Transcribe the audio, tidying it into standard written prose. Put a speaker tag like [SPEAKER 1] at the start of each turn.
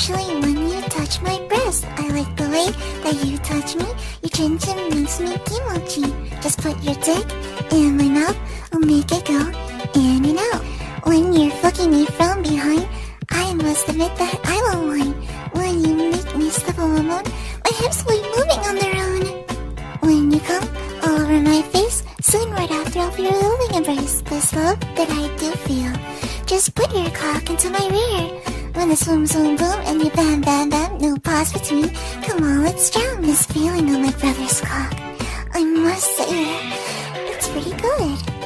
[SPEAKER 1] especially when you touch my breast. I like the way that you touch me. Your chin chin makes me kimochi. Just put your dick in my mouth, I'll make it go in and out. When you're fucking me from behind, I must admit that I won't whine. When you make me step on my moan, my hips will be moving on their own. When you come all over my face, soon right after I'll be a loving embrace. This love that I do feel. Just put your cock into my rear. When the swoom swoom boom and you bam bam bam, no pause between. Come on, let's jam this feeling on my brother's cock. I must say, it's pretty good.